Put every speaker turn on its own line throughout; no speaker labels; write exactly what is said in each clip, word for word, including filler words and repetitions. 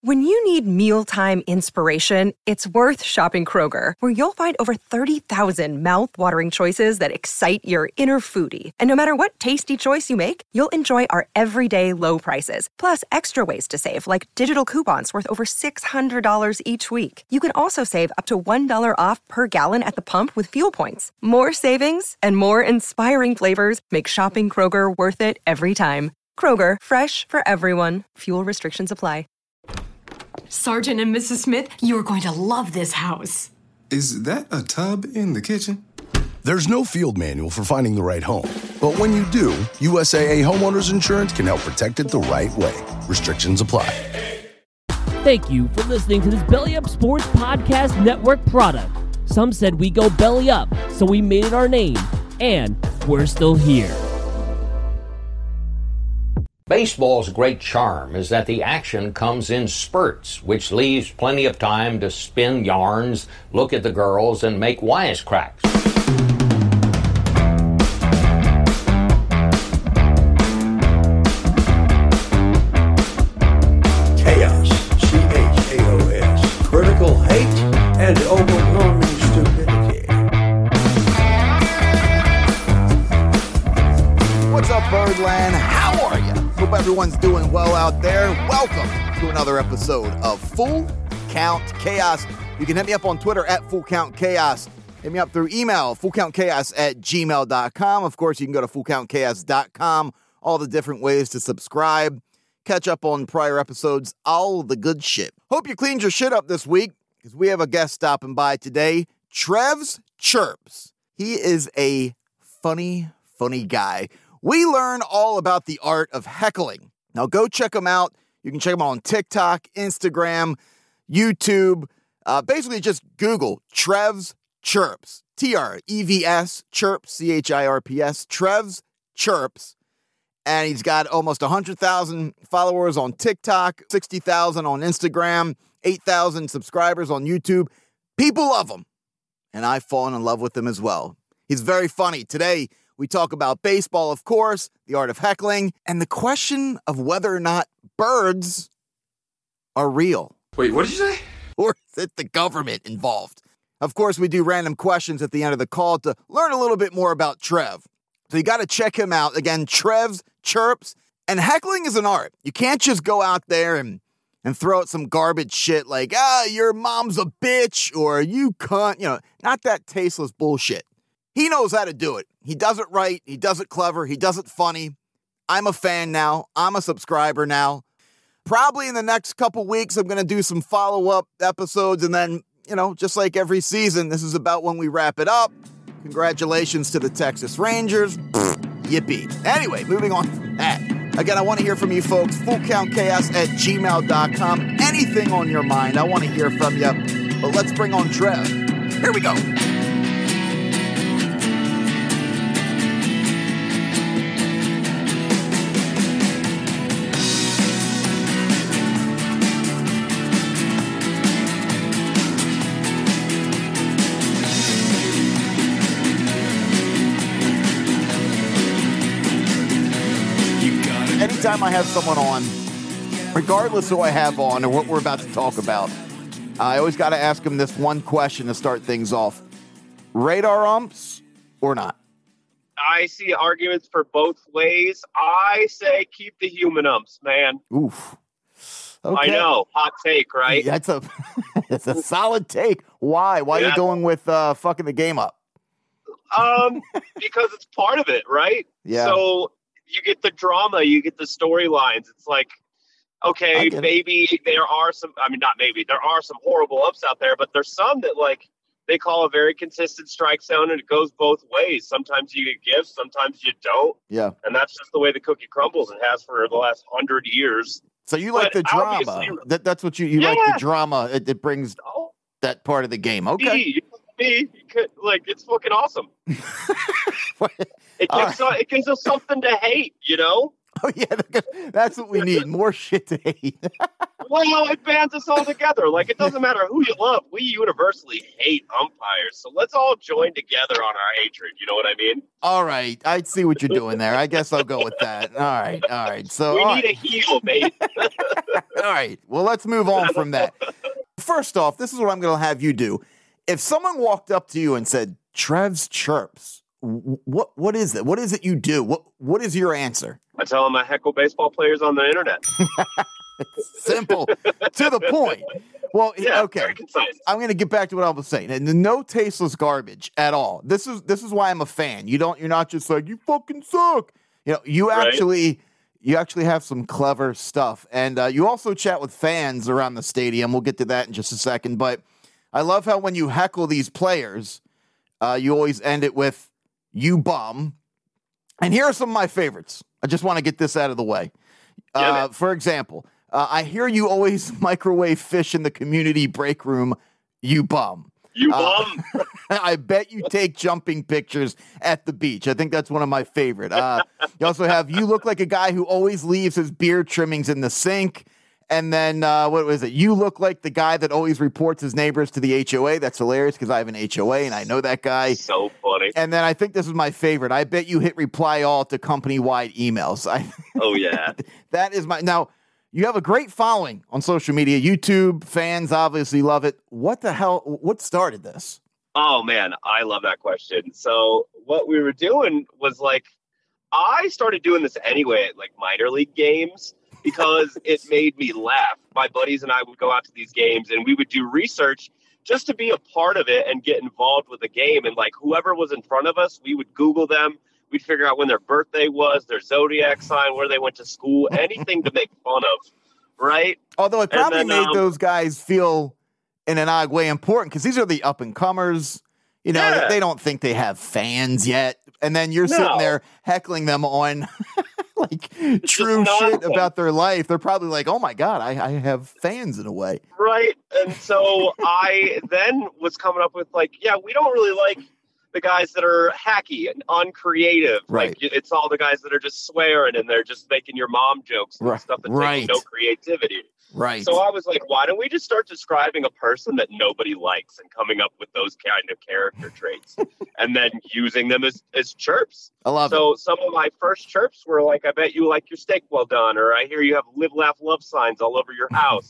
When you need mealtime inspiration, it's worth shopping Kroger, where you'll find over thirty thousand mouth-watering choices that excite your inner foodie. And no matter what tasty choice you make, you'll enjoy our everyday low prices, plus extra ways to save, like digital coupons worth over six hundred dollars each week. You can also save up to one dollar off per gallon at the pump with fuel points. More savings and more inspiring flavors make shopping Kroger worth it every time. Kroger, fresh for everyone. Fuel restrictions apply.
Sergeant and Missus Smith, you're going to love this house.
Is that a tub in the kitchen?
There's no field manual for finding the right home. But when you do, U S A A Homeowners Insurance can help protect it the right way. Restrictions apply.
Thank you for listening to this Belly Up Sports Podcast Network product. Some said we go belly up, so we made it our name. And we're still here.
Baseball's great charm is that the action comes in spurts, which leaves plenty of time to spin yarns, look at the girls, and make wisecracks.
Chaos, C H A O S, critical hate and overwhelming stupidity.
What's up, Birdland? How are you? Hope everyone's doing well out there. Welcome to another episode of Full Count Chaos. You can hit me up on Twitter at Full Count Chaos. Hit me up through email, fullcountchaos at gmail dot com. Of course, you can go to full count chaos dot com. All the different ways to subscribe, catch up on prior episodes, all the good shit. Hope you cleaned your shit up this week, because we have a guest stopping by today, Trev's Chirps. He is a funny, funny guy. We learn all about the art of heckling. Now go check him out. You can check him out on TikTok, Instagram, YouTube. Uh, basically just Google Trev's Chirps. T R E V S, Chirps, C H I R P S, Trev's Chirps. And he's got almost one hundred thousand followers on TikTok, sixty thousand on Instagram, eight thousand subscribers on YouTube. People love him. And I've fallen in love with him as well. He's very funny. Today, we talk about baseball, of course, the art of heckling, and the question of whether or not birds are real.
Wait, what did you say?
Or is it the government involved? Of course, we do random questions at the end of the call to learn a little bit more about Trev. So you got to check him out. Again, Trev's Chirps. And heckling is an art. You can't just go out there and, and throw out some garbage shit like, ah, your mom's a bitch, or you cunt. You know, not that tasteless bullshit. He knows how to do it. He does it right. He does it clever. He does it funny. I'm a fan now. I'm a subscriber now. Probably in the next couple weeks, I'm going to do some follow-up episodes. And then, you know, just like every season, this is about when we wrap it up. Congratulations to the Texas Rangers. Yippee. Anyway, moving on from that. Again, I want to hear from you folks. fullcountchaos at gmail dot com. Anything on your mind, I want to hear from you. But let's bring on Trev. Here we go. Anytime I have someone on, regardless who I have on or what we're about to talk about, I always got to ask them this one question to start things off. Radar umps or not?
I see arguments for both ways. I say keep the human umps, man.
Oof. Okay.
I know. Hot take, right?
That's a that's a solid take. Why? Why yeah. are you going with uh, fucking the game up?
Um, because it's part of it, right?
Yeah.
So you get the drama, you get the storylines. It's like, okay, maybe it. there are some, I mean, not maybe, there are some horrible ups out there, but there's some that, like, they call a very consistent strike zone, and it goes both ways. Sometimes you get gifts, sometimes you don't.
Yeah.
And that's just the way the cookie crumbles. It has for the last hundred years.
So you like but the drama. That, that's what you, you yeah. like the drama. It, it brings oh. that part of the game. Okay.
Me, me, you could, like, it's fucking awesome. It gives, right. us, it gives us something to hate, you know?
Oh, yeah, that's what we need. More shit to hate.
Well, it bands us all together. Like, it doesn't matter who you love. We universally hate umpires. So let's all join together on our hatred. You know what I mean?
All right. I see what you're doing there. I guess I'll go with that. All right. All right. So
we
all
need
right.
a heel, mate.
All right. Well, let's move on from that. First off, this is what I'm going to have you do. If someone walked up to you and said, Trev's Chirps, what what is it? What is it you do? What What is your answer?
I tell them I heckle baseball players on the internet.
Simple, to the point. Well,
yeah,
okay.
Very concise.
I'm going to get back to what I was saying. And no tasteless garbage at all. This is this is why I'm a fan. You don't. You're not just like you fucking suck. You know. You
Right.
actually. You actually have some clever stuff, and uh, you also chat with fans around the stadium. We'll get to that in just a second. But I love how when you heckle these players, uh, you always end it with "you bum." And here are some of my favorites. I just want to get this out of the way.
Yeah,
Uh, for example. Uh, I hear you always microwave fish in the community break room, you bum.
You
bum. Uh, I bet you take jumping pictures at the beach. I think that's one of my favorite. Uh, you also have, you look like a guy who always leaves his beard trimmings in the sink. And then, uh, what was it? You look like the guy that always reports his neighbors to the H O A. That's hilarious because I have an H O A and I know that guy.
So funny.
And then I think this is my favorite. I bet you hit reply all to company-wide emails. I,
oh, yeah.
That is my, now, you have a great following on social media. YouTube fans obviously love it. What the hell? What started this?
Oh, man, I love that question. So what we were doing was like, I started doing this anyway at like minor league games because it made me laugh. My buddies and I would go out to these games and we would do research just to be a part of it and get involved with the game. And like whoever was in front of us, we would Google them. We'd figure out when their birthday was, their zodiac sign, where they went to school, anything to make fun of, right?
Although it probably
then,
made
um,
those guys feel in an odd way important because these are the up-and-comers. You know,
Yeah.
they don't think they have fans yet. And then you're
No.
sitting there heckling them on like true
just
shit
nonsense.
about their life. They're probably like, oh, my God, I, I have fans in a way.
Right. And so I then was coming up with like, yeah, we don't really like the guys that are hacky and uncreative.
Right.
Like it's all the guys that are just swearing and they're just making your mom jokes and
Right.
stuff that's
Right.
like no creativity.
Right.
So I was like, why don't we just start describing a person that nobody likes and coming up with those kind of character traits and then using them as, as chirps?
I love
so
it.
some of my first chirps were like, I bet you like your steak well done, or I hear you have live, laugh, love signs all over your house.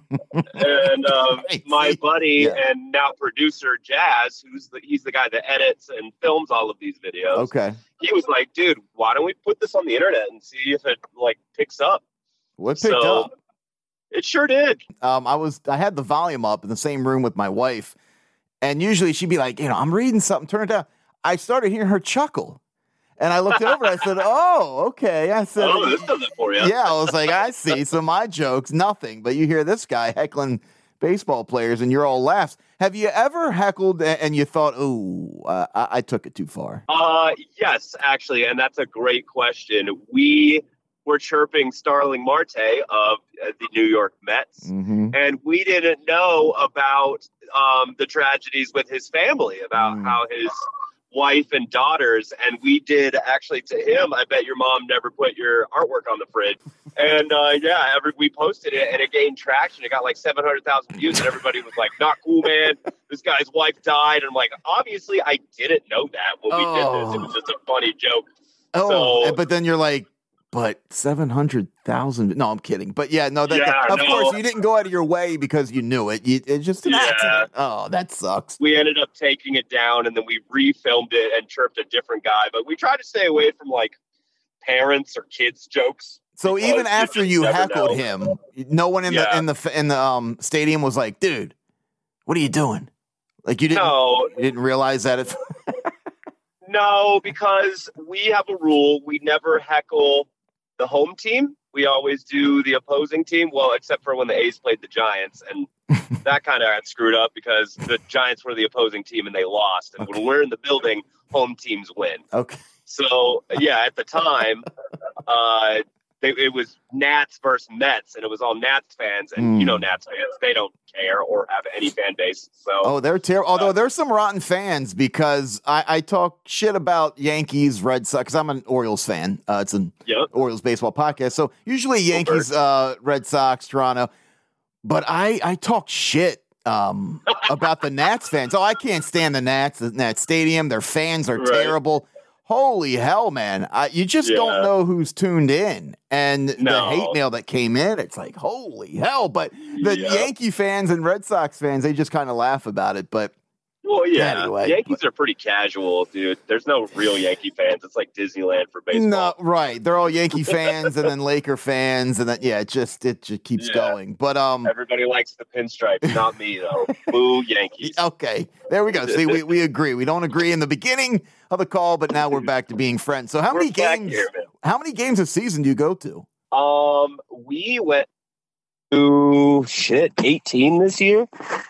and um,
Right.
my buddy
Yeah.
and now producer Jazz, who's the, he's the guy that edits and films all of these videos.
Okay.
He was like, dude, why don't we put this on the internet and see if it like picks up?
What picked
so,
up?
It sure did.
Um, I was I had the volume up in the same room with my wife, and usually she'd be like, you know, I'm reading something, turn it down. I started hearing her chuckle, and I looked over. I said, "Oh, okay." I said,
Oh, this does it for you.
"Yeah." I was like, "I see." So my jokes, nothing, but you hear this guy heckling baseball players, and you're all laughs. Have you ever heckled a- and you thought, "Oh, uh, I-, I took it too far"?
Uh, yes, actually, and that's a great question. We were chirping Starling Marte of uh, the New York Mets,
Mm-hmm.
and we didn't know about um, the tragedies with his family, about
Mm.
how his wife and daughters, and we did actually to him, I bet your mom never put your artwork on the fridge. And uh, yeah, every, we posted it and it gained traction. It got like seven hundred thousand views and everybody was like, not cool, man. This guy's wife died. And I'm like, obviously I didn't know that when we
Oh.
did this. It was just a funny joke.
Oh,
So-
but then you're like, but seven hundred thousand. No, I'm kidding. But yeah, no, that,
Yeah,
that- of
no.
course, you didn't go out of your way because you knew it. You, it's just an
Yeah.
accident. Oh, that sucks.
We ended up taking it down and then we refilmed it and chirped a different guy. But we try to stay away from like parents or kids jokes.
So
because
even after
just
you
never
heckled
know.
him, no one in
Yeah.
the in the in the um stadium was like, dude, what are you doing? Like you didn't
No,
you didn't realize that it.
no, because we have a rule. We never heckle the home team. We always do the opposing team. Well, except for when the A's played the Giants. And that kind of got screwed up because the Giants were the opposing team and they lost. And
Okay.
when we're in the building, home teams win.
Okay.
So, yeah, at the time, uh, they, it was Nats versus Mets, and it was all Nats fans. And, you know, Nats fans, they don't care or have any fan base. So,
Oh, they're terrible. Although there's some rotten fans because I, I talk shit about Yankees, Red Sox. Because I'm an Orioles fan. Uh, it's an
Yep.
Orioles baseball podcast. So usually Yankees, uh, Red Sox, Toronto. but I, I talk shit um, about the Nats fans. Oh, I can't stand the Nats, the Nats Stadium. Their fans are right. terrible. Holy hell, man. I, you just yeah. don't know who's tuned in. And no. the hate mail that came in, it's like, holy hell. But the yeah. Yankee fans and Red Sox fans, they just kind of laugh about it. But
Well, yeah.
Anyway,
Yankees
but,
are pretty casual, dude. There's no real Yankee fans. It's like Disneyland for baseball.
No, right. They're all Yankee fans and then Laker fans, and then yeah, it just it just keeps yeah. going. But um,
everybody likes the pinstripes, not me though. Boo Yankees.
Okay, there we go. See, we, we agree. We don't agree in the beginning of the call, but now we're back to being friends. So how
we're
many games? Here, how many games a season do you go to?
Um, we went to shit eighteen this year.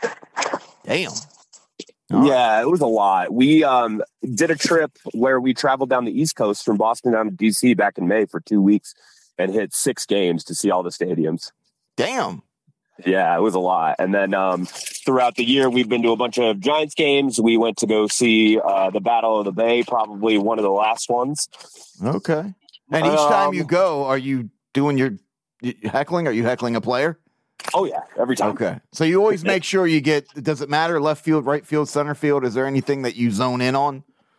Damn.
All yeah, right. It was a lot. We um, did a trip where we traveled down the East Coast from Boston down to D C back in May for two weeks and hit six games to see all the stadiums.
Damn.
Yeah, it was a lot. And then um, throughout the year, we've been to a bunch of Giants games. We went to go see uh, the Battle of the Bay, probably one of the last ones.
Okay. And each um, time you go, are you doing your heckling? Are you heckling a player?
Oh, yeah, every time.
Okay. So you always make sure you get, does it matter, left field, right field, center field? Is there anything that you zone in on?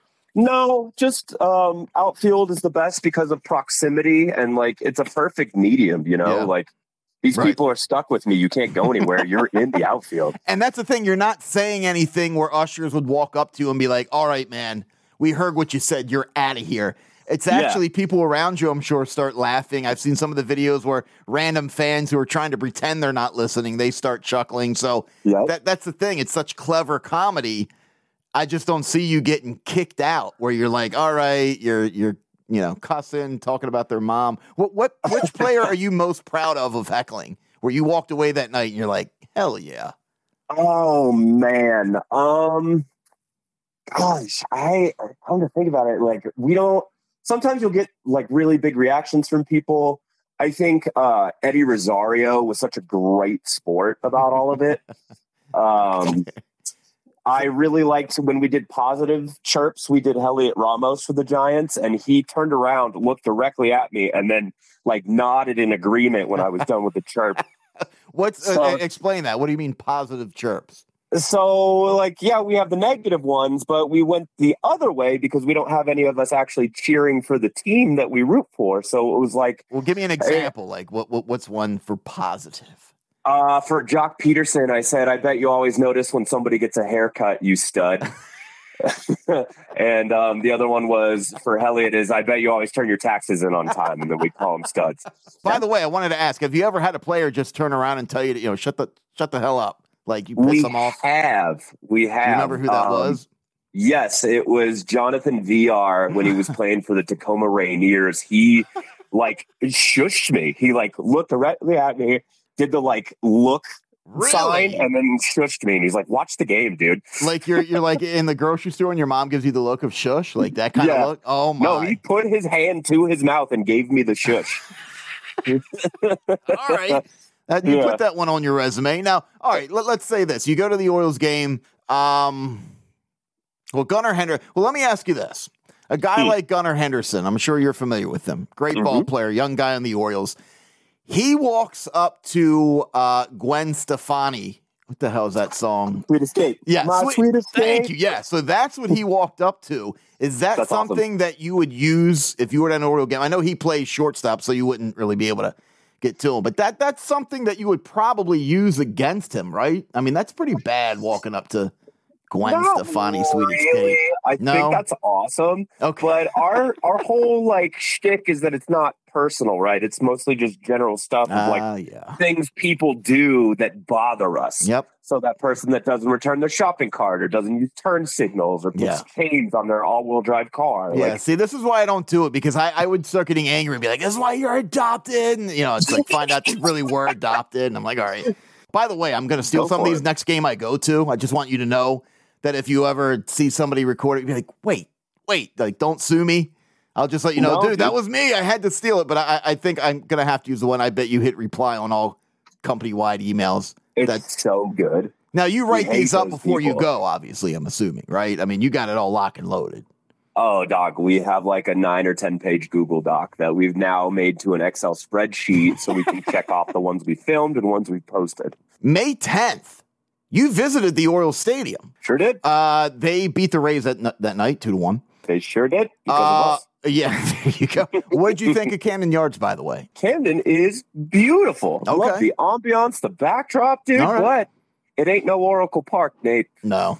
No, just um, outfield is the best because of proximity, and, like, it's a perfect medium, you know? Yeah. Like, these right. people are stuck with me. You can't go anywhere. You're in the outfield.
And that's the thing. You're not saying anything where ushers would walk up to you and be like, all right, man, we heard what you said. You're out of here. It's actually yeah. people around you, I'm sure, start laughing. I've seen some of the videos where random fans who are trying to pretend they're not listening, they start chuckling. So yep. that that's the thing. It's such clever comedy. I just don't see you getting kicked out where you're like, all right, you're you're you know cussing, talking about their mom. What what which player are you most proud of of heckling? Where you walked away that night and you're like, hell yeah.
Oh man, um, gosh, I I'm to think about it. Like we don't. Sometimes you'll get like really big reactions from people. I think uh, Eddie Rosario was such a great sport about all of it. Um, I really liked when we did positive chirps. We did Heliot Ramos for the Giants, and he turned around, looked directly at me, and then like nodded in agreement when I was done with the chirp.
What's so, uh, explain that? What do you mean positive chirps?
So, like, yeah, we have the negative ones, but we went the other way because we don't have any of us actually cheering for the team that we root for. So it was like,
well, give me an example. Like, what, what what's one for positive?
Uh, for Jock Peterson, I said, I bet you always notice when somebody gets a haircut, you stud. And um, the other one was for Heliot is, I bet you always turn your taxes in on time, and then we call them studs.
By yeah. the way, I wanted to ask, have you ever had a player just turn around and tell you, to, you know, shut the shut the hell up? Like you piss
we
them off?
have. We have.
Do you remember who that um, was?
Yes, it was Jonathan V R when he was playing for the Tacoma Rainiers. He like shushed me. He like looked directly at me, did the like look really? sign, and then shushed me. And he's like, "Watch the game, dude."
Like you're you're like in the grocery store and your mom gives you the look of shush, like that kind yeah. of look. Oh my!
No, he put his hand to his mouth and gave me the shush.
All right. Uh, you yeah. put that one on your resume. Now, all right, let, let's say this. You go to the Orioles game. Um, well, Gunnar Henderson. Well, let me ask you this. A guy hmm. like Gunnar Henderson, I'm sure you're familiar with him. Great mm-hmm. ball player, young guy on the Orioles. He walks up to uh, Gwen Stefani. What the hell is that song?
Sweet Escape.
Yeah,
My
sweet,
Sweet Escape.
Thank you. Yeah, so that's what he walked up to. Is that that's something awesome. that you would use if you were at an Oriole game? I know he plays shortstop, so you wouldn't really be able to get to him. But that that's something that you would probably use against him, right? I mean, that's pretty bad walking up to Gwen Not Stefani, Sweet
really.
Escape.
I
no?
think that's awesome.
Okay.
But our our whole like shtick is that it's not personal, right? It's mostly just general stuff of like
uh, yeah.
things people do that bother us.
Yep.
So that person that doesn't return their shopping cart or doesn't use turn signals or puts
yeah.
chains on their all-wheel drive car.
Yeah,
like,
see, this is why I don't do it, because I, I would start getting angry and be like, this is why you're adopted. And, you know, it's like find out they really were adopted. And I'm like, all right. By the way, I'm going to steal
Go
some of these
it.
next game I go to. I just want you to know that if you ever see somebody recording, be like, wait, wait, like, don't sue me. I'll just let you know,
no,
dude,
dude,
that was me. I had to steal it. But I, I think I'm going to have to use the one I bet you hit reply on all company-wide emails.
It's
That's
so good.
Now, you write these up before
people.
you go, obviously, I'm assuming, right? I mean, you got it all lock and loaded.
Oh, dog, we have like a nine or ten page Google Doc that we've now made to an Excel spreadsheet so we can check off the ones we filmed and ones we posted.
May tenth, you visited the Orioles Stadium.
Sure did.
Uh, they beat the Rays that, that night, two to one.
They sure did. Because
uh,
of us.
Yeah, there you go. What did you think of Camden Yards, by the way?
Camden is beautiful. I
Okay.
love the ambiance, the backdrop, dude.
All right.
But it ain't no Oracle Park, Nate.
No.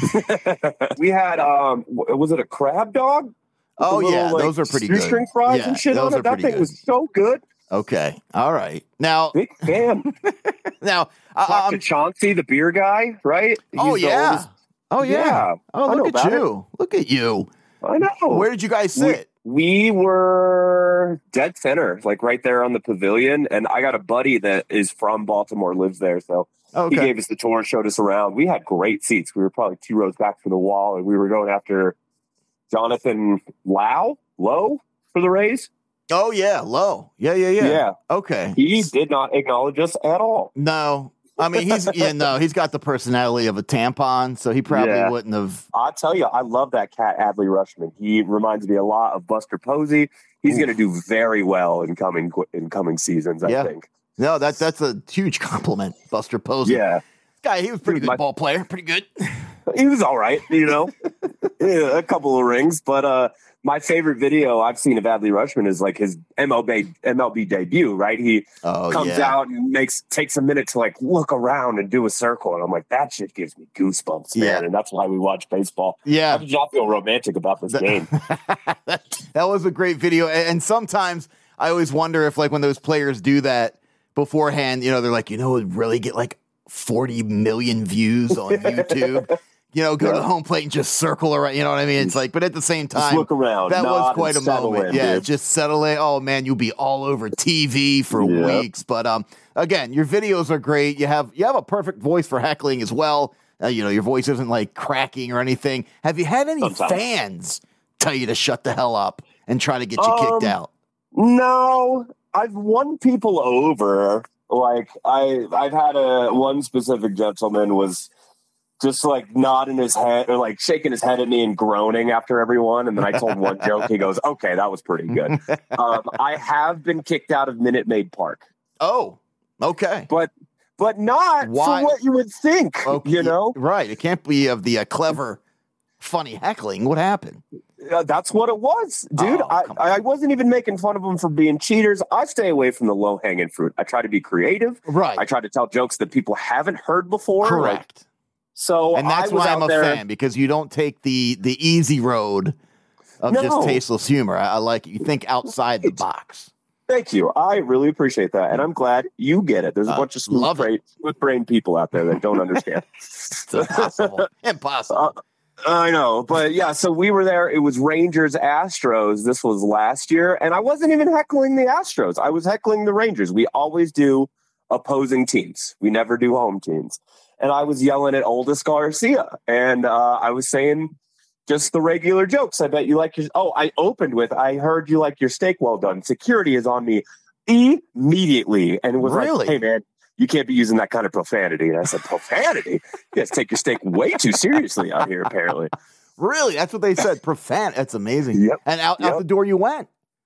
We had, um, w- was it a crab dog? With
Oh,
the little,
yeah,
like,
those are pretty good.
Shoestring fries
Yeah,
and shit
those
on
are
it. That
pretty
thing
good.
was so good.
Okay. All right. Now,
Big fan.
now, uh,
Talked
um,
to Chauncey, the beer guy, right?
oh,
He's the
yeah.
oldest-
Oh, yeah.
Yeah,
Oh,
I know
look at
about
you. Look at you.
I know.
Where did you guys sit?
We, we were dead center, like right there on the pavilion. And I got a buddy that is from Baltimore, lives there. So
Okay.
he gave us the tour, showed us around. We had great seats. We were probably two rows back from the wall, and we were going after Jonathan Lau, Lowe for the Rays.
Oh, yeah. Low. Yeah, yeah, yeah.
Yeah.
Okay.
He did not acknowledge us at all.
No. I mean, he's, yeah, no, he's got the personality of a tampon, so he probably
Yeah.
wouldn't have.
I'll tell you, I love that cat, Adley Rushman. He reminds me a lot of Buster Posey. He's going to do very well in coming in coming seasons, I
Yeah.
think.
No, that, that's a huge compliment, Buster Posey.
Yeah.
Guy, he was a pretty
Dude,
good
my-
ball player. Pretty good.
He was all right, you know, yeah, a couple of rings. But uh, my favorite video I've seen of Adley Rushman is like his M L B M L B debut, right? He
Oh,
comes
yeah.
out and makes takes a minute to like look around and do a circle. And I'm like, that shit gives me goosebumps, man.
Yeah.
And that's why we watch baseball.
Yeah.
How did y'all feel romantic about this game?
that, that was a great video. And, and sometimes I always wonder if, like, when those players do that beforehand, you know, they're like, you know, would really get like forty million views on YouTube. You know, go to the home plate and just circle around. You know what I mean? It's like, but at the same
Just
time,
look around,
that
nod,
was quite a
and settle
moment.
in,
Yeah,
dude.
just settle in. Oh man, you'll be all over T V for
Yep.
weeks. But um, again, your videos are great. You have you have a perfect voice for heckling as well. Uh, you know, your voice isn't like cracking or anything. Have you had any
Sometimes.
fans tell you to shut the hell up and try to get you
Um,
kicked out?
No, I've won people over. Like I, I've had a one specific gentleman was just like nodding his head or like shaking his head at me and groaning after everyone. And then I told one joke. He goes, "Okay, that was pretty good." Um, I have been kicked out of Minute Maid Park,
Oh, okay.
but but not
Why-
for what you would think.
Okay,
You know,
right? It can't be of the uh, clever, funny heckling. What happened?
Uh, that's what it was, dude.
Oh,
I,
come on.
I wasn't even making fun of them for being cheaters. I stay away from the low hanging fruit. I try to be creative.
Right.
I try to tell jokes that people haven't heard before. like-
Correct.
so
And that's
I was
why I'm
out
a
there,
fan, because you don't take the the easy road of just
No.
tasteless humor. I, I like it. You think outside the box.
Thank you. I really appreciate that, and I'm glad you get it. There's a
Uh,
bunch of
love
smooth
it.
brain, smooth brain people out there that don't understand.
It's impossible. Impossible.
Uh, I know, but yeah, so we were there. It was Rangers Astros. This was last year, and I wasn't even heckling the Astros. I was heckling the Rangers. We always do opposing teams. We never do home teams. And I was yelling at Oldest Garcia, and uh, I was saying just the regular jokes. I bet you like your. Oh, I opened with, "I heard you like your steak well done." Security is on me immediately, and it was
Really?
like, "Hey man, you can't be using that kind of profanity." And I said, "Profanity? You guys take your steak way too seriously out here, apparently."
Really? That's what they said. Profan. That's amazing.
Yep.
And out, out
Yep.
the door you went.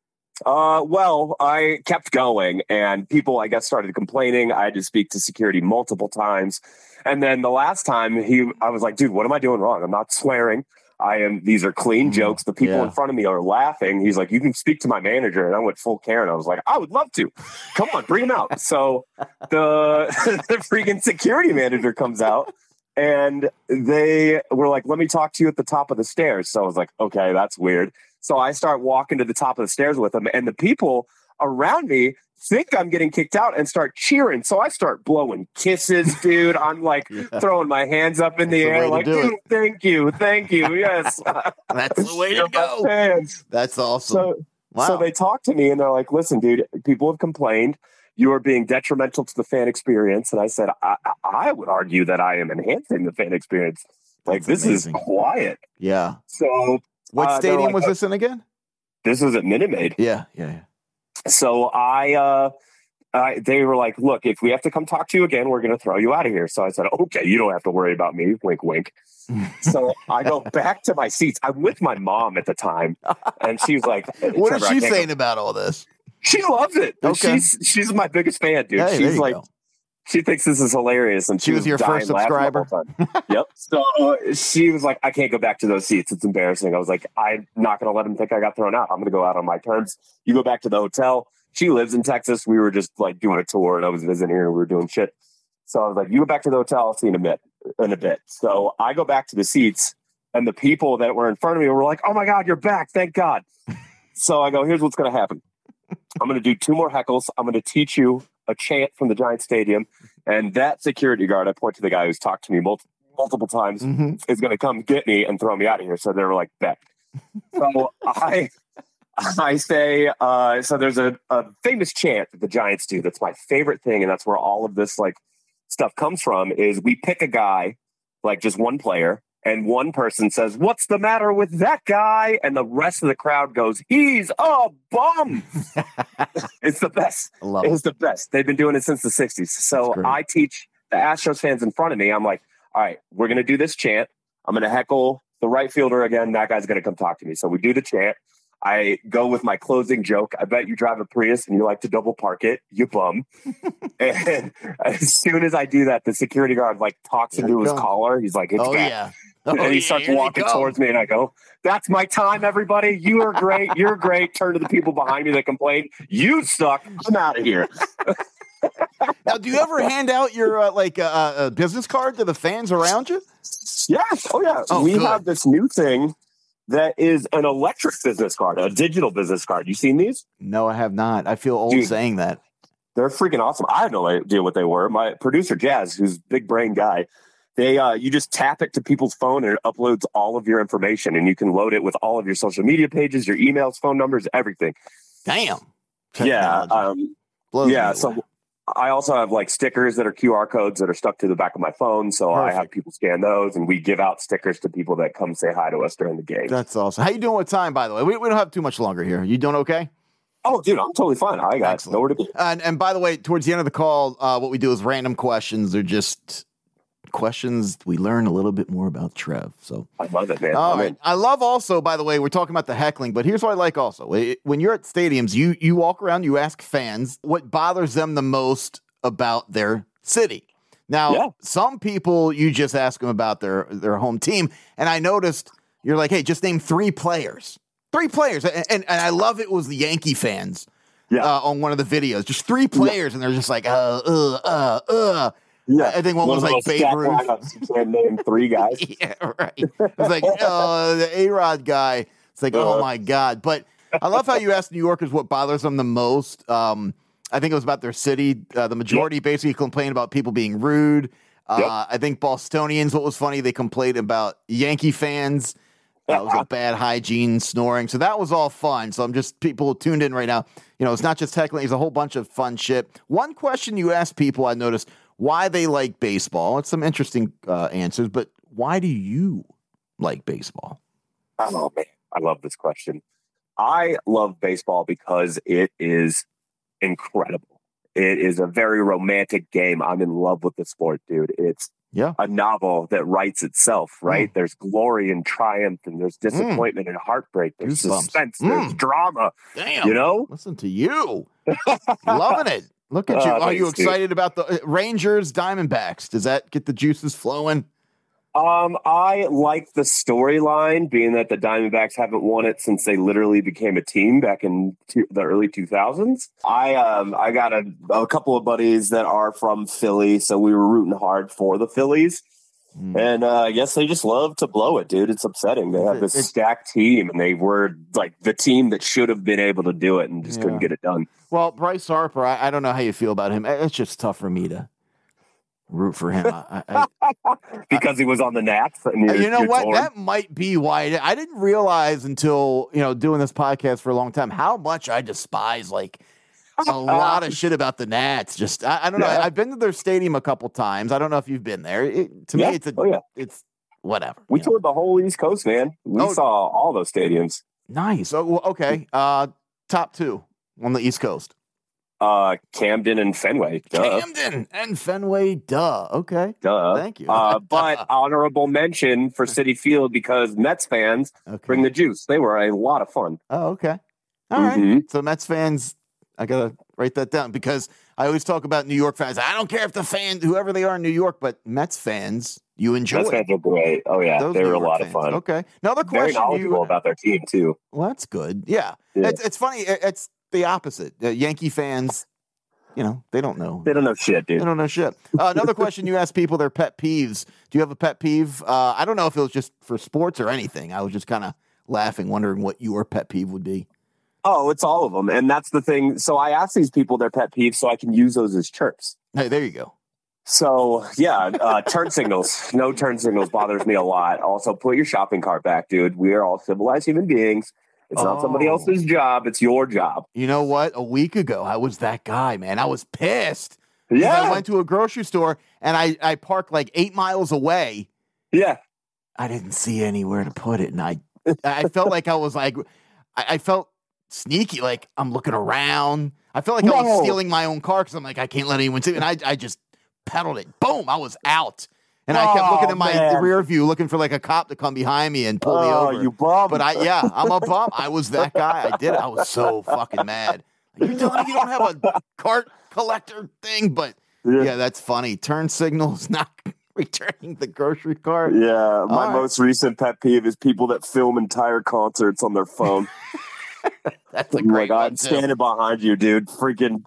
Uh, well, I kept going, and people, I guess, started complaining. I had to speak to security multiple times. And then the last time, he, I was like, "Dude, what am I doing wrong? I'm not swearing. I am. These are clean jokes. The people
yeah.
in front of me are laughing." He's like, "You can speak to my manager." And I went full Karen. I was like, "I would love to. Come on, bring him out." So the the freaking security manager comes out, and they were like, "Let me talk to you at the top of the stairs." So I was like, "Okay, that's weird." So I start walking to the top of the stairs with him, and the people around me think I'm getting kicked out and start cheering. So I start blowing kisses, dude. I'm like
Yeah.
throwing my hands up in the
That's the way
air,
to
like,
do it.
"Dude, thank you, thank you, yes."
That's the way to
You're my
go.
fans.
That's awesome.
So,
wow.
so they talk to me and they're like, "Listen, dude, people have complained. You are being detrimental to the fan experience." And I said, I, I would argue that I am enhancing the fan experience. Like,
That's
this
amazing.
is quiet.
yeah.
So
What
uh, they're
stadium
like,
was
"Oh,
this in again?
This was at Minute Maid."
Yeah. Yeah. Yeah.
So I, uh, I, they were like, look, if we have to come talk to you again, we're going to throw you out of here. So I said, okay, you don't have to worry about me. Wink, wink. So I go back to my seats. I'm with my mom at the time. And she's like,
what is she saying go. about all this?
She loves it.
Okay.
She's, she's my biggest fan, dude.
Hey,
she's like,
go.
she thinks this is hilarious. And she,
she was,
was
your first subscriber.
Yep. So uh, she was like, I can't go back to those seats. It's embarrassing. I was like, I'm not going to let him think I got thrown out. I'm going to go out on my terms. You go back to the hotel. She lives in Texas. We were just like doing a tour and I was visiting here and we were doing shit. So I was like, you go back to the hotel. I'll see you in a bit. In a bit. So I go back to the seats and the people that were in front of me were like, oh my God, you're back. Thank God. So I go, here's what's going to happen. I'm going to do two more heckles. I'm going to teach you a chant from the Giant Stadium. And that security guard, I point to the guy who's talked to me multiple, multiple times, mm-hmm. is going to come get me and throw me out of here. So they were like, bet. So I... I say, uh, so there's a, a famous chant that the Giants do. That's my favorite thing. And that's where all of this like stuff comes from is we pick a guy, like just one player, and one person says, what's the matter with that guy? And the rest of the crowd goes, he's a bum. It's the best. I love it. It's the best. They've been doing it since the sixties. So I teach the Astros fans in front of me. I'm like, all right, we're going to do this chant. I'm going to heckle the right fielder again. That guy's going to come talk to me. So we do the chant. I go with my closing joke. I bet you drive a Prius and you like to double park it, you bum. And as soon as I do that, the security guard like talks into his collar. He's like, it's
oh,
back.
Yeah.
Oh, and he
yeah,
starts walking towards me and I go, that's my time, everybody. You are great. You're great. Turn to the people behind me that complain. You suck. I'm out of here.
Now, do you ever hand out your uh, like uh, uh, business card to the fans around you?
Yes. Oh, yeah. Oh, we good. have this new thing that is an electric business card, a digital business card. You seen these?
No, I have not. I feel old Dude, saying that.
They're freaking awesome. I had no idea what they were. My producer, Jazz, who's a big brain guy, they uh, you just tap it to people's phone and it uploads all of your information, and you can load it with all of your social media pages, your emails, phone numbers, everything.
Damn.
Technology. Yeah. Um, yeah. So away. I also have like stickers that are Q R codes that are stuck to the back of my phone. So Perfect. I have people scan those and we give out stickers to people that come say hi to us during the game.
That's awesome. How you doing with time, by the way? We, we don't have too much longer here. You doing okay?
Oh, dude, I'm totally fine. I got Excellent. nowhere to be.
And, and by the way, towards the end of the call, uh, what we do is random questions. They're just questions. We learn a little bit more about Trev. So
I love it, man.
All
I
right.
mean,
I love also, by the way, we're talking about the heckling, but here's what I like also. When you're at stadiums, you you walk around, you ask fans what bothers them the most about their city. Now, yeah. some people, you just ask them about their, their home team. And I noticed you're like, hey, just name three players. Three players. And, and, and I love it was the Yankee fans yeah. uh, on one of the videos. Just three players. Yeah. And they're just like, uh, uh, uh, uh.
Yeah.
I think one, one was like Babe Ruth.
You can't name three guys.
Yeah, right. It was like, uh, the A-Rod guy. It's like, uh, oh, my God. But I love how you asked New Yorkers what bothers them the most. Um, I think it was about their city. Uh, the majority yep. basically complained about people being rude. Uh, yep. I think Bostonians, what was funny, they complained about Yankee fans. That was a bad hygiene, snoring. So that was all fun. So I'm just, people tuned in right now. You know, it's not just heckling. It's a whole bunch of fun shit. One question you ask people, I noticed, why they like baseball. It's some interesting uh, answers, but why do you like baseball?
Oh, man, I love this question. I love baseball because it is incredible. It is a very romantic game. I'm in love with the sport, dude. It's
yeah.
a novel that writes itself, right? Mm. There's glory and triumph, and there's disappointment mm. and heartbreak. There's Goosebumps. suspense. Mm. There's drama.
Damn.
You know?
Listen to you. Loving it. Look at you. Uh, Are you excited dude. about the uh, Rangers, Diamondbacks? Does that get the juices flowing?
Um, I like the storyline, being that the Diamondbacks haven't won it since they literally became a team back in two, the early two thousands. I um, I got a, a couple of buddies that are from Philly, so we were rooting hard for the Phillies. Mm. And uh, I guess they just love to blow it, dude. It's upsetting. They have this it, stacked team, and they were like the team that should have been able to do it and just yeah. couldn't get it done.
Well, Bryce Harper, I, I don't know how you feel about him. It's just tough for me to root for him. I, I,
because he was on the Nats. And
you know what? Torn. That might be why. I didn't realize until, you know, doing this podcast for a long time how much I despise, like, a lot of shit about the Nats. Just, I, I don't know. Yeah. I've been to their stadium a couple times. I don't know if you've been there. It, to yeah. me, it's a, oh, yeah. it's whatever.
We toured know. the whole East Coast, man. We oh, saw all those stadiums.
Nice. Oh, okay. Uh, top two on the East Coast.
Uh, Camden and Fenway. Duh.
Camden and Fenway. Duh. Okay.
Duh.
Thank you.
Uh, but honorable mention for Citi Field because Mets fans
Okay.
bring the juice. They were a lot of fun.
Oh, okay. All right.
Mhm.
So Mets fans, I gotta write that down because I always talk about New York fans. I don't care if the fans, whoever they are in New York, but Mets fans, you enjoy.
Mets fans are great. Oh yeah,
Those
they
New
were a
York
lot
fans.
of fun.
Okay. Another
Very
question.
knowledgeable
You,
about their team too.
well, that's good. Yeah.
Yeah.
It's, it's funny. It- It's the opposite. Uh, Yankee fans, you know, they don't know.
They don't know shit, dude.
They don't know shit. Uh, another question you ask people their pet peeves. Do you have a pet peeve? Uh, I don't know if it was just for sports or anything. I was just kind of laughing, wondering what your pet peeve would be.
Oh, it's all of them, and that's the thing. So I ask these people their pet peeves so I can use those as chirps.
Hey, there you go.
So yeah, uh, turn signals. No turn signals bothers me a lot. Also, put your shopping cart back, dude. We are all civilized human beings. It's not somebody
Oh.
else's job. It's your job.
You know what? A week ago, I was that guy, man. I was pissed. 'Cause
Yeah.
I went to a grocery store and I, I parked like eight miles away.
Yeah.
I didn't see anywhere to put it. And I I felt like I was like, I, I felt sneaky, like I'm looking around. I felt like I was
No.
stealing my own car because I'm like, I can't let anyone see me. And I, I just pedaled it. Boom, I was out. And I kept looking
Oh,
at my
man.
rear view, looking for like a cop to come behind me and pull me
Oh,
over.
you bum.
But I, yeah, I'm a bum. I was that guy. I did it. I was so fucking mad. Like, you're telling me you don't have a cart collector thing? But
Yeah.
yeah, that's funny. Turn signals, not returning the grocery cart.
Yeah, my
All right.
most recent pet peeve is people that film entire concerts on their phone.
That's a
I'm
great
like,
one,
I'm
too.
standing behind you, dude. Freaking.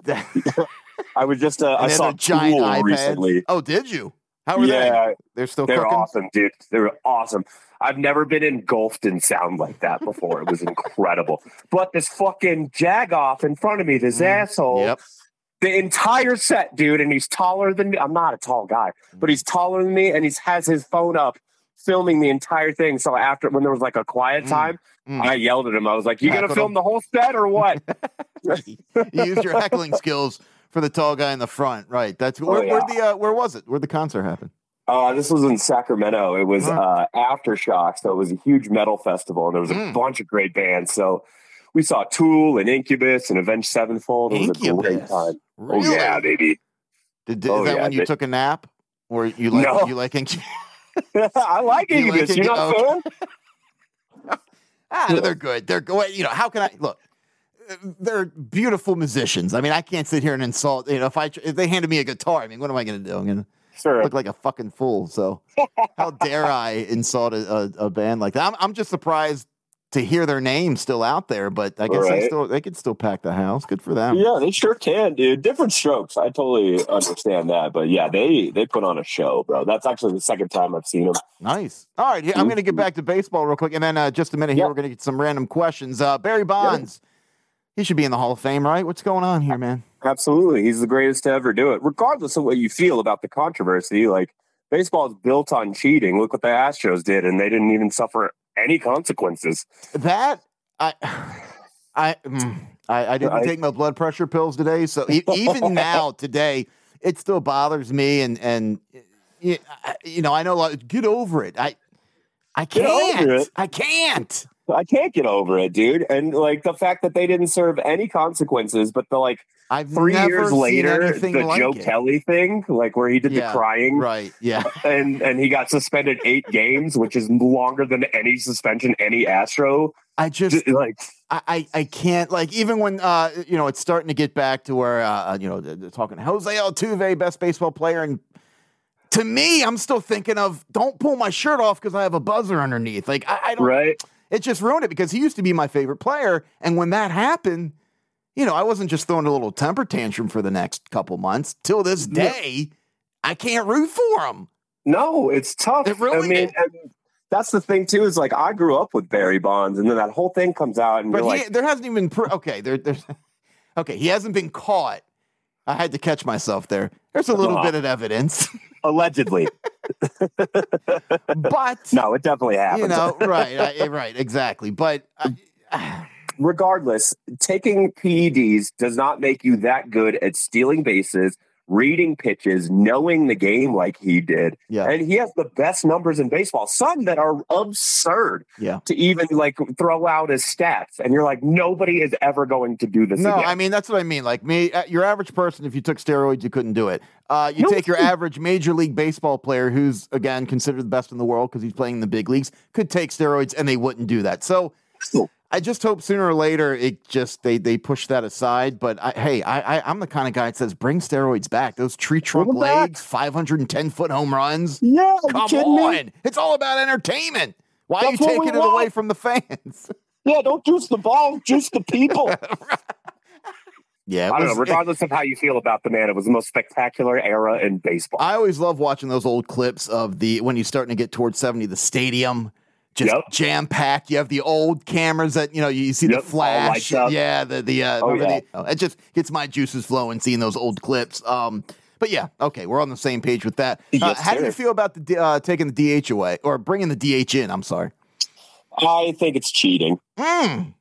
I was just, uh,
And
I
they have
saw
their giant
Tool
iPads.
recently.
Oh, did you? How were
Yeah,
they? They're still
They were
cooking?
awesome, dude. They were awesome. I've never been engulfed in sound like that before. It was incredible. But this fucking jagoff in front of me, this asshole,
Yep.
the entire set, dude, and he's taller than me. I'm not a tall guy, but he's taller than me, and he has his phone up filming the entire thing. So after, when there was like a quiet time,
Mm.
I yelled at him. I was like, you going to
Heckled
film
him.
the whole set or what?
You used your heckling skills for the tall guy in the front, right? That's where,
Oh, yeah.
where the uh, where was it? Where'd the concert happen?
Uh, this was in Sacramento. It was uh, Aftershock, so it was a huge metal festival, and there was a
Mm.
bunch of great bands. So we saw Tool and Incubus and Avenged Sevenfold. It was a great
Incubus?
time.
Really?
Oh yeah, baby.
Did, did,
Oh,
is that
yeah,
when you
they-
took a nap, or you like
No.
you like Incubus?
I like
You
Incubus.
like
You're not a
Incubus?
fan?
Ah, they're good. They're good. You know, how can I look? uh, They're beautiful musicians. I mean, I can't sit here and insult. You know, if I if they handed me a guitar, I mean, what am I going to do? I'm going to
Sure.
look like a fucking fool. So, how dare I insult a, a, a band like that? I'm I'm just surprised to hear their name still out there. But I guess they
Right.
still they could still pack the house. Good for them.
Yeah, they sure can, dude. Different strokes. I totally understand that, but yeah, they they put on a show, bro. That's actually the second time I've seen them.
Nice. All right, here, I'm going to get back to baseball real quick, and then uh, just a minute here,
Yeah.
we're going to get some random questions. Uh, Barry Bonds, he should be in the Hall of Fame, right? What's going on here, man?
Absolutely, he's the greatest to ever do it. Regardless of what you feel about the controversy, like baseball is built on cheating. Look what the Astros did, and they didn't even suffer any consequences.
That I, I, mm, I, I didn't
I-
take my blood pressure pills today, so e- even now today, it still bothers me. And and y- I- you know, I know, like, get over it. I, I
Get over
can't.
it.
I can't.
I can't get over it, dude. And like the fact that they didn't serve any consequences, but the like
I've
three
never
years
seen
later,
anything
the
like
Joe
it.
Kelly thing, like where he did
Yeah,
the crying,
right? Yeah.
and and he got suspended eight games, which is longer than any suspension any Astro.
I just
like
I, I, I can't like even when uh you know it's starting to get back to where uh you know they're, they're talking Jose Altuve, best baseball player, and to me I'm still thinking of don't pull my shirt off because I have a buzzer underneath. Like I, I don't.
Right.
It just ruined it because he used to be my favorite player, and when that happened, you know I wasn't just throwing a little temper tantrum for the next couple months. Till this day, I can't root for him.
No, it's tough.
It ruined
I mean,
it.
and that's the thing too. Is like I grew up with Barry Bonds, and then that whole thing comes out, and
But
you're
he,
like,
there hasn't even been pro- okay. There, there's okay. He hasn't been caught. I had to catch myself there. There's a little
Uh-huh.
bit of evidence,
allegedly.
but
No, it definitely happened.
you know, right, I, right, exactly. But I,
Regardless, taking P E Ds does not make you that good at stealing bases, reading pitches, knowing the game like he did.
Yeah.
And he has the best numbers in baseball, some that are absurd
yeah.
to even like throw out as stats. And you're like, nobody is ever going to do this
No,
again.
I mean, that's what I mean. Like me, uh, your average person, if you took steroids, you couldn't do it. Uh, you no, take your average Major League Baseball player who's, again, considered the best in the world because he's playing in the big leagues, could take steroids and they wouldn't do that. So I just hope sooner or later it just they they push that aside. But I, hey, I, I I'm the kind of guy that says bring steroids back. Those tree trunk legs, five hundred ten foot home runs.
Yeah,
come on, me? It's all about entertainment. Why That's are you taking it want. away from the fans?
Yeah, don't juice the ball, juice the people.
Yeah,
I don't was, know. Regardless it, of how you feel about the man, it was the most spectacular era in baseball.
I always love watching those old clips of the when you're starting to get towards seventy, the stadium. Just yep. jam packed. You have the old cameras that you know you see yep. the flash. Yeah, the the uh, oh, yeah. the, it just gets my juices flowing seeing those old clips. Um, but yeah, okay, we're on the same page with that. Uh, yes, how sir. do you feel about the uh, taking the D H away or bringing the D H in? I'm sorry.
I think it's cheating.
Mm.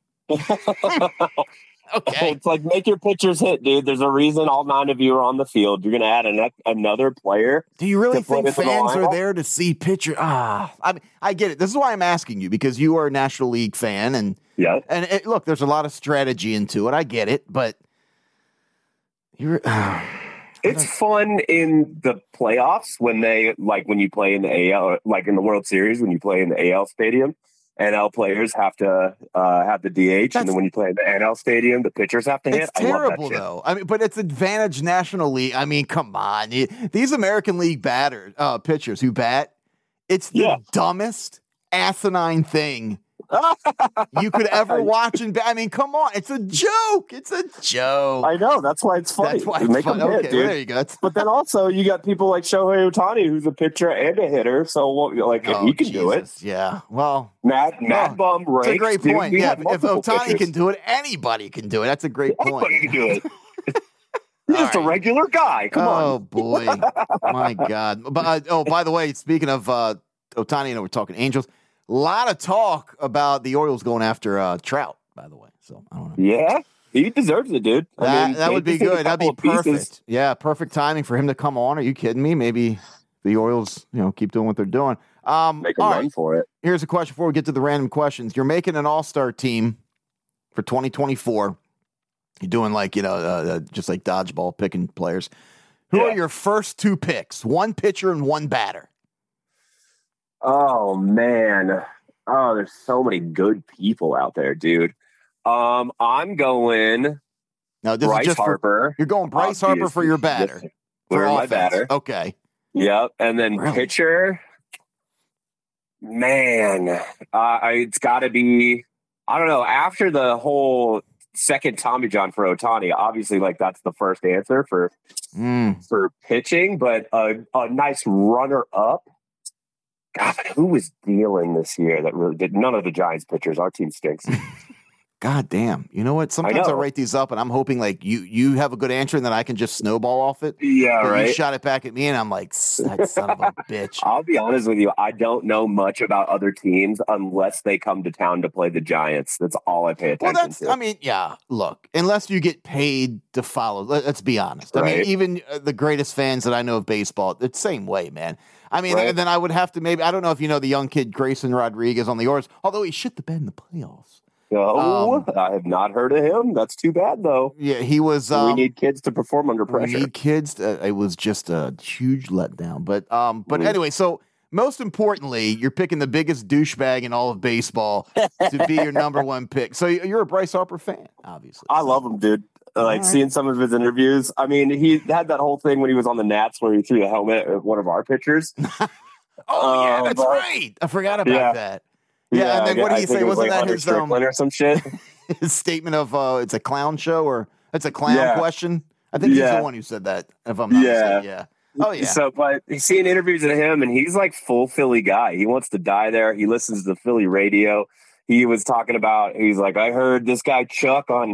Okay.
It's like make your pitchers hit, dude. There's a reason all nine of you are on the field. You're going to add an, another player.
Do you really think fans are there to see pitcher? Ah, I mean, I get it. This is why I'm asking you because you are a National League fan, and
yeah,
and it, look, there's a lot of strategy into it. I get it, but you're. Uh,
it's fun in the playoffs when they like when you play in the A L, like in the World Series when you play in the A L stadium. N L players have to uh, have the D H, that's, and then when you play in the N L stadium, the pitchers have to hit.
It's terrible, I though. I mean, but it's advantage National League. I mean, come on, these American League batters, uh, pitchers who bat, it's the yeah. dumbest, asinine thing you could ever watch. And I mean, come on, it's a joke. It's a joke.
I know. That's why it's funny.
That's why it's
make
fun.
them hit,
okay,
dude.
there you go.
But then also you got people like Shohei Ohtani, who's a pitcher and a hitter. So like
oh,
he can
Jesus.
do it.
Yeah. Well,
Mad Mad
well,
Bum rakes.
That's a great
dude.
point.
We
yeah. If Ohtani
pitchers.
can do it, anybody can do it. That's a great point.
Anybody can do it. He's just right. a regular guy. Come
oh,
on.
Oh boy. My God. But uh, oh, by the way, speaking of uh, Ohtani, you know, we're talking Angels. A lot of talk about the Orioles going after uh, Trout, by the way. So I don't know.
Yeah, he deserves it, dude. I
that
mean,
that would be good. That'd be perfect.
Pieces.
Yeah, perfect timing for him to come on. Are you kidding me? Maybe the Orioles, you know, keep doing what they're doing. Um,
Make a run right. for it.
Here's a question before we get to the random questions. You're making an all-star team for twenty twenty-four. You're doing like you know, uh, just like dodgeball, picking players. Who yeah. are your first two picks? One pitcher and one batter.
Oh man. Oh, there's so many good people out there, dude. Um, I'm going
now, this
Bryce
is just
Harper.
For, you're going Bryce Harper for your batter.
For my batter.
Okay.
Yep. And then really? pitcher, man, uh, it's got to be, I don't know, after the whole second Tommy John for Ohtani, obviously, like, that's the first answer for,
mm.
for pitching, but a, a nice runner-up. God, who was dealing this year that really did? None of the Giants pitchers. Our team stinks.
God damn. You know what? Sometimes I, I write these up and I'm hoping like you you have a good answer and then I can just snowball off it.
Yeah,
but
right.
You shot it back at me and I'm like, that son of a bitch.
I'll be honest with you. I don't know much about other teams unless they come to town to play the Giants. That's all I pay attention
well, that's,
to.
I mean, yeah, look, unless you get paid to follow, let, let's be honest. Right. I mean, even the greatest fans that I know of baseball, it's the same way, man. I mean, right. then I would have to maybe, I don't know if you know the young kid Grayson Rodriguez on the Orioles, although he shit the bed in the playoffs.
Oh,
um,
I have not heard of him. That's too bad, though.
Yeah, he was. Um,
we need kids to perform under pressure.
We need kids. To, it was just a huge letdown. But, um, but mm. anyway, so most importantly, you're picking the biggest douchebag in all of baseball to be your number one pick. So you're a Bryce Harper fan, obviously.
I love him, dude. Like, right. Seeing some of his interviews. I mean, he had that whole thing when he was on the Nats where he threw the helmet at one of our pitchers.
oh, yeah, that's um, right. I forgot about
yeah.
that. Yeah,
yeah,
and then what did he say?
Was
Wasn't
like
that his um,
or some shit?
his statement of uh, it's a clown show or it's a clown
yeah.
question? I think
yeah.
he's the one who said that, if I'm not
yeah.
mistaken. Yeah. Oh, yeah.
So, but he's seeing interviews of him, and he's like full Philly guy. He wants to die there. He listens to the Philly radio. He was talking about, he's like, I heard this guy Chuck on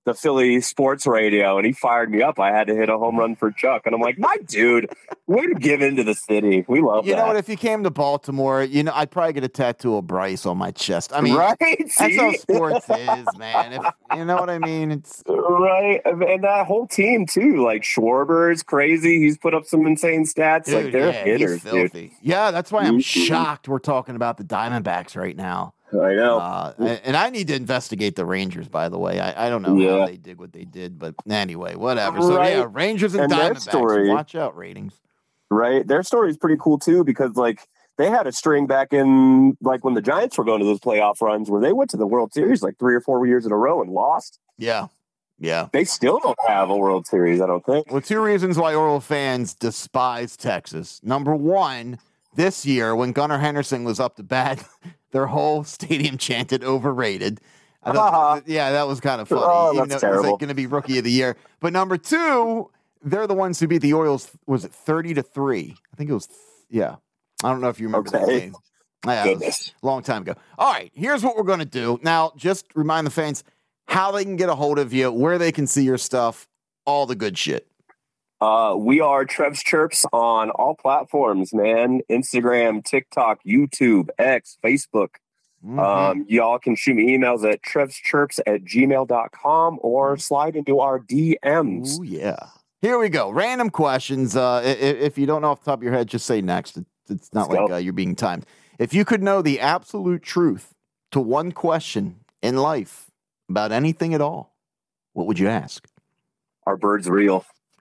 the Philly sports radio, and he fired me up. I had to hit a home run for Chuck, and I'm like, my dude, way to give into the city. We love
you
that.
You know what? If you came to Baltimore, you know, I'd probably get a tattoo of Bryce on my chest. I mean,
right?
That's
See?
how sports is, man. If, you know what I mean? It's
right, and that whole team too. Like Schwarber is crazy. He's put up some insane stats.
Dude,
like they're
yeah,
hitters,
dude. Yeah, that's why I'm shocked we're talking about the Diamondbacks right now.
I know.
Uh, and, and I need to investigate the Rangers, by the way. I, I don't know
yeah.
how they did what they did, but anyway, whatever. So,
right.
yeah, Rangers and,
and
Diamondbacks.
story,
watch out, ratings.
Right. Their story is pretty cool, too, because, like, they had a string back in, like, when the Giants were going to those playoff runs where they went to the World Series, like, three or four years in a row and lost.
Yeah. Yeah.
They still don't have a World Series, I don't think.
Well, two reasons why Oral fans despise Texas. Number one, this year when Gunnar Henderson was up to bat, their whole stadium chanted overrated. I uh-huh. Yeah, that was kind of funny.
Oh,
even
that's
though
terrible.
It was like going to be Rookie of the Year. But number two, they're the ones who beat the Orioles. Was it thirty to three? I think it was. Yeah, I don't know if you remember
okay.
that game. Yeah, it was a long time ago. All right, here's what we're going to do. Now, just remind the fans how they can get a hold of you, where they can see your stuff, all the good shit.
Uh, we are Trev's Chirps on all platforms, man. Instagram, TikTok, YouTube, X, Facebook. Mm-hmm. Um, y'all can shoot me emails at trevschirps at gmail dot com or slide into our D Ms.
Oh, yeah. Here we go. Random questions. Uh, if, if you don't know off the top of your head, just say next. It's not
Let's
like uh, you're being timed. If you could know the absolute truth to one question in life about anything at all, what would you ask?
Are birds real?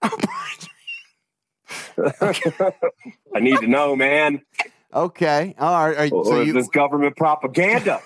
I need to know, man.
Okay. All right.
Or
so
is
you...
this government propaganda?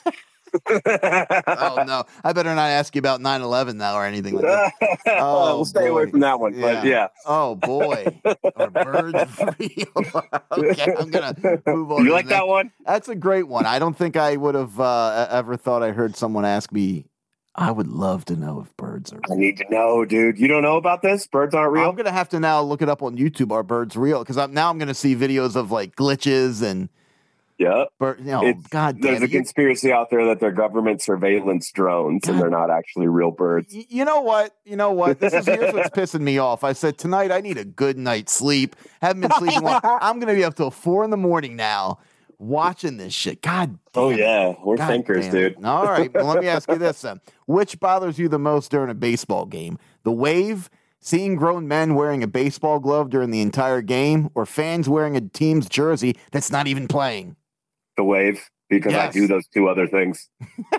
Oh, no. I better not ask you about nine eleven now or anything like that.
Oh, we'll stay
boy.
away from that one.
Yeah.
But yeah.
Oh, boy. Are birds real? Okay. I'm going to move on.
You like that one?
That's a great one. I don't think I would have uh, ever thought I heard someone ask me. I would love to know if birds are real.
I need to know, dude. You don't know about this? Birds aren't real?
I'm going to have to now look it up on YouTube. Are birds real? Because I'm, now I'm going to see videos of like glitches and.
Yeah.
Bird, you know,
it's,
God
there's
damn
a
it.
conspiracy out there that they're government surveillance drones God. and they're not actually real birds.
You know what? You know what? This is here's what's pissing me off. I said tonight I need a good night's sleep. Haven't been sleeping well. I'm going to be up till four in the morning now. Watching this shit. God damn.
Oh, yeah. We're
God
thinkers, dude.
All right. Well, let me ask you this then. Which bothers you the most during a baseball game? The wave, seeing grown men wearing a baseball glove during the entire game, or fans wearing a team's jersey that's not even playing?
The wave, because
yes.
I do those two other things.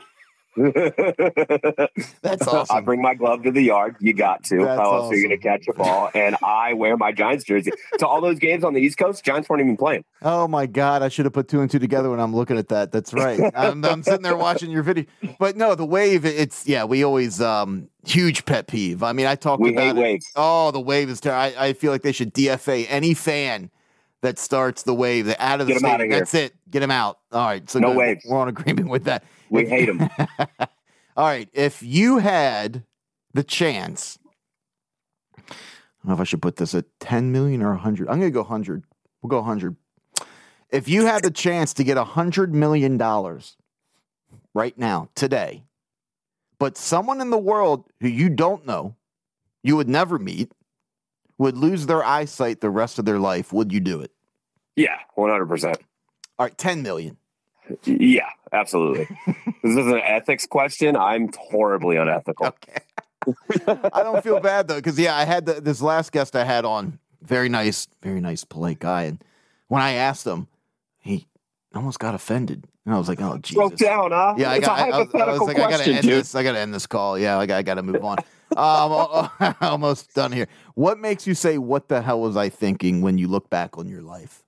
That's awesome.
I bring my glove to the yard. You got to.
That's
How else
awesome.
are you going to catch a ball? And I wear my Giants jersey. So all those games on the East Coast, Giants weren't even playing.
Oh, my God. I should have put two and two together when I'm looking at that. That's right. I'm, I'm sitting there watching your video. But no, the wave, it's, yeah, we always, um, huge pet peeve. I mean, I talked
we
about
hate
it.
waves.
Oh, the wave is terrible. I, I feel like they should D F A any fan that starts the wave. They're out of the
Get 'em outta
stadium.
here.
That's it. Get them out. All right. So
No
good.
waves.
We're on agreement with that.
We
If-
hate them.
All right. If you had the chance, I don't know if I should put this at ten million or one hundred. I'm going to go one hundred. We'll go one hundred. If you had the chance to get one hundred million dollars right now, today, but someone in the world who you don't know, you would never meet, would lose their eyesight the rest of their life, would you do it?
Yeah, one hundred percent.
All right, ten million.
Yeah, absolutely. This is an ethics question. I'm horribly unethical.
Okay. I don't feel bad, though, because, yeah, I had the, this last guest I had on, very nice, very nice, polite guy. And when I asked him, he almost got offended. And I was like, oh, Jesus.
Broke down, huh?
Yeah, I
it's
got,
a
I, I, was, I was
hypothetical
like, I got to
question,
end
dude.
this. I got to end this call. Yeah, I got, I got to move on. um, almost done here. What makes you say, what the hell was I thinking when you look back on your life?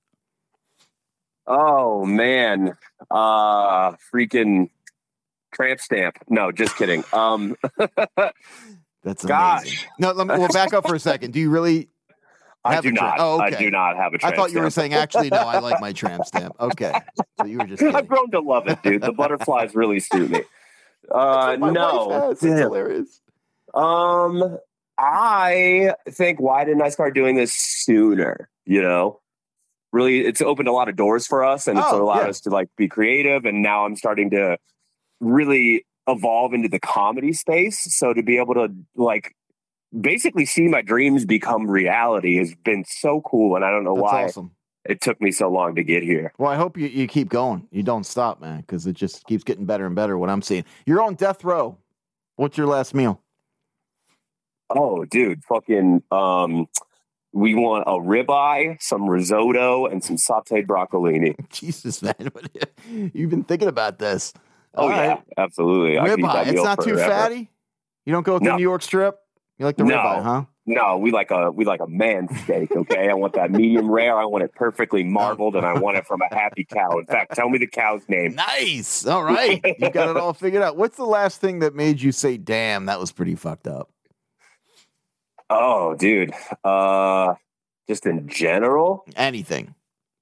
Oh, man. Uh, freaking tramp stamp. No, just kidding. Um,
That's amazing.
Gosh.
No, let me, we'll back up for a second. Do you really
I
have
do
a tra-
not.
Oh, okay.
I do not have a tramp
I thought you were
stamp.
saying, actually, no, I like my tramp stamp. Okay. So you were just kidding.
I've grown to love it, dude. The butterflies really suit me. Uh,
My
no.
wife has. It's hilarious.
Um, I think, why didn't I start doing this sooner? You know, really, it's opened a lot of doors for us, and it's
Oh,
allowed
yeah.
us to like be creative. And now I'm starting to really evolve into the comedy space. So to be able to like basically see my dreams become reality has been so cool. And I don't know
That's
why
awesome.
it took me so long to get here.
Well, I hope you, you keep going. You don't stop, man, because it just keeps getting better and better what I'm seeing. You're on death row. What's your last meal?
Oh, dude, fucking, um, we want a ribeye, some risotto, and some sauteed broccolini.
Jesus, man. You've been thinking about this.
Oh,
All
yeah,
right.
absolutely. I could eat
Ribeye.
that
It's
meal
not too
forever.
fatty? You don't go with the
No.
New York strip? You like the
No.
ribeye, huh?
No, we like a we like a man steak, okay? I want that medium rare. I want it perfectly marbled, and I want it from a happy cow. In fact, tell me the cow's name.
Nice. All right. You got it all figured out. What's the last thing that made you say, damn, that was pretty fucked up?
Oh, dude. Uh, just in general?
Anything.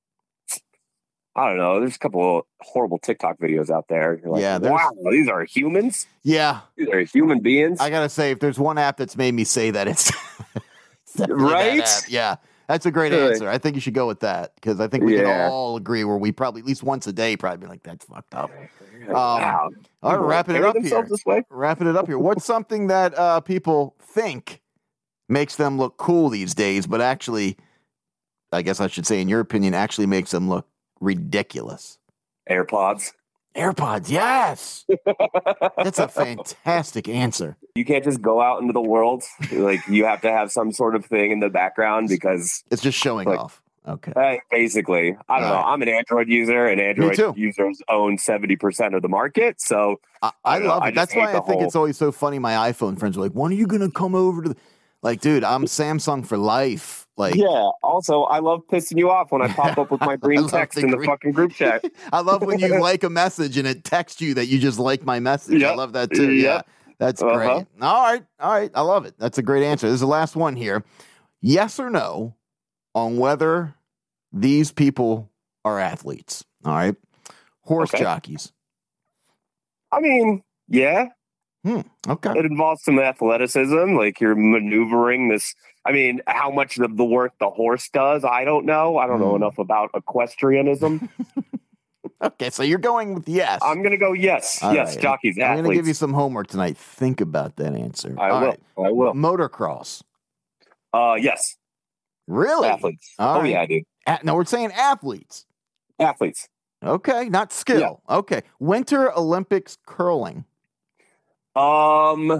I don't know. There's a couple of horrible TikTok videos out there. You're like,
Yeah, there's-
wow, these are humans?
Yeah.
These are human beings?
I got to say, if there's one app that's made me say that, it's, it's definitely
Right?
that app. Yeah. That's a great
Good.
answer. I think you should go with that because I think we can
Yeah.
all agree where we probably, at least once a day, probably be like, that's fucked up. Um,
Wow.
All right,
People
wrapping it
carry
up here.
themselves this way?
Wrapping it up here. What's something that uh, people think makes them look cool these days, but actually, I guess I should say, in your opinion, actually makes them look ridiculous?
AirPods.
AirPods, yes. That's a fantastic answer.
You can't just go out into the world. Like, you have to have some sort of thing in the background because
it's just showing
like,
off. Okay.
Uh, basically, I don't
All
know.
right.
I'm an Android user, and
too.
Android users own seventy percent of the market. So
I, I
don't know,
love
I
it.
just
That's why
hate
I
the
think
whole-
it's always so funny. My iPhone friends are like, when are you going to come over to the... Like, dude, I'm Samsung for life. Like,
yeah. Also, I love pissing you off when I pop up with my
I
green
love
text
the
in the
green-
fucking group chat.
I love when you like a message and it texts you that you just like my message. I
Yep.
love that too. Yeah.
Yep.
That's
Uh-huh.
great. All right. All right. I love it. That's a great answer. This is the last one here. Yes or no on whether these people are athletes. All right. Horse
Okay.
jockeys.
I mean, yeah,
Hmm. Okay.
it involves some athleticism. Like you're maneuvering this. I mean, how much of the work the horse does, I don't know. I don't know
Hmm.
enough about equestrianism.
Okay. So you're going with yes.
I'm gonna go yes,
All
yes,
right.
jockeys,
I'm
athletes.
going to give you some homework tonight. Think about that answer.
I
All
will.
right.
I will.
Motocross.
Uh, yes,
Really?
athletes.
All
oh
right.
yeah, dude.
A- no, we're saying athletes.
Athletes.
Okay, not skill. Okay. Winter Olympics curling.
Um,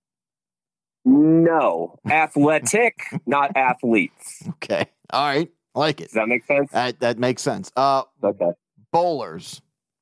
no, athletic, not athletes.
Okay. All right. I like it.
Does that make sense?
That that makes sense. Uh
Okay.
bowlers.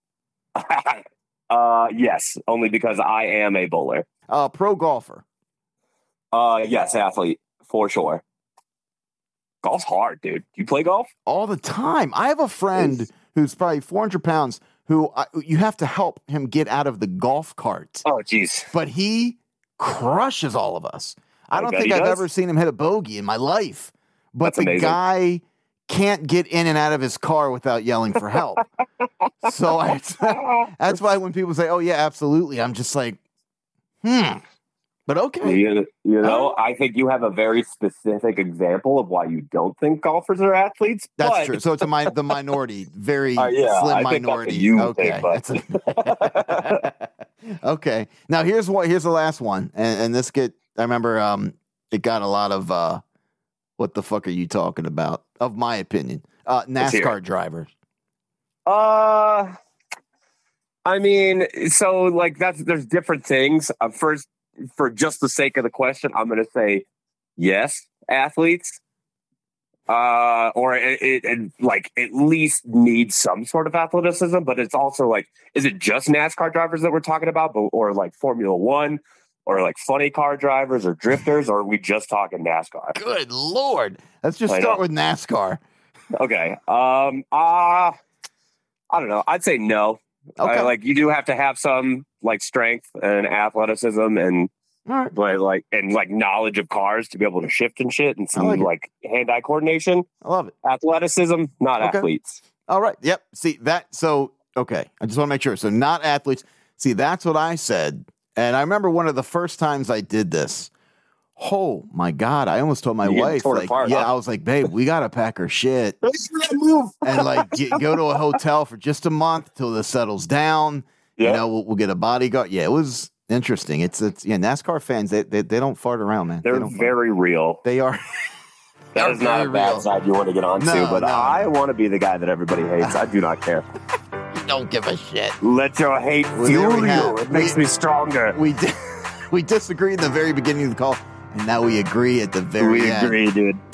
uh, yes, only because I am a bowler.
Uh pro golfer.
Uh, yes, athlete for sure. Golf's hard, dude. You play golf?
All the time. I have a friend who's probably four hundred pounds who I, you have to help him get out of the golf cart.
Oh, jeez.
But he crushes all of us. I
I
don't
bet
think
he
I've
does.
ever seen him hit a bogey in my life. But
That's
the
amazing.
guy can't get in and out of his car without yelling for help. So I, that's why when people say, "Oh yeah, absolutely," I'm just like, "Hmm." But okay.
You, you know, I think you have a very specific example of why you don't think golfers are athletes.
That's
but,
true. So it's a mi- the minority, very
Uh, yeah,
slim
I think that's
minority.
a you
okay.
thing, but-
That's a- okay. Now here's what here's the last one, and, and this get I remember um it got a lot of uh what the fuck are you talking about? Of my opinion, uh
Let's hear
NASCAR
it.
drivers.
Uh, I mean, so like that's there's different things. Uh, first, for just the sake of the question, I'm going to say yes, athletes. Uh, or it, it, it like at least needs some sort of athleticism, but it's also like, is it just NASCAR drivers that we're talking about, but, or like Formula One, or like funny car drivers or drifters, or are we just talking NASCAR?
Good lord. Let's just
I
start
know.
with NASCAR.
Okay. Um. Uh, I don't know. I'd say no.
Okay.
I, like you do have to have some like strength and athleticism and
All right.
but like and like knowledge of cars to be able to shift and shit and some
like it.
like hand-eye coordination.
I love it.
Athleticism, not
Okay.
athletes.
All right. Yep. See that. So, okay. I just want to make sure. So, not athletes. See, that's what I said. And I remember one of the first times I did this. Oh my God. I almost told my
You get
wife,
torn
like,
apart,
yeah,
huh?
I was like, babe, we got to pack her shit
Move.
and like get, go to a hotel for just a month till this settles down. Yeah. You know, we'll, we'll get a bodyguard. Yeah, it was interesting. It's it's yeah, NASCAR fans they they, they don't fart around, man.
They're
they
very real.
They are.
That is not a bad real. side you want to get onto,
no,
but
no.
I want to be the guy that everybody hates. I do not care.
You don't give a shit.
Let your hate well, fuel you. It makes we, me stronger.
We di- we disagreed in the very beginning of the call, and now we agree at the very
we
end.
We agree, dude.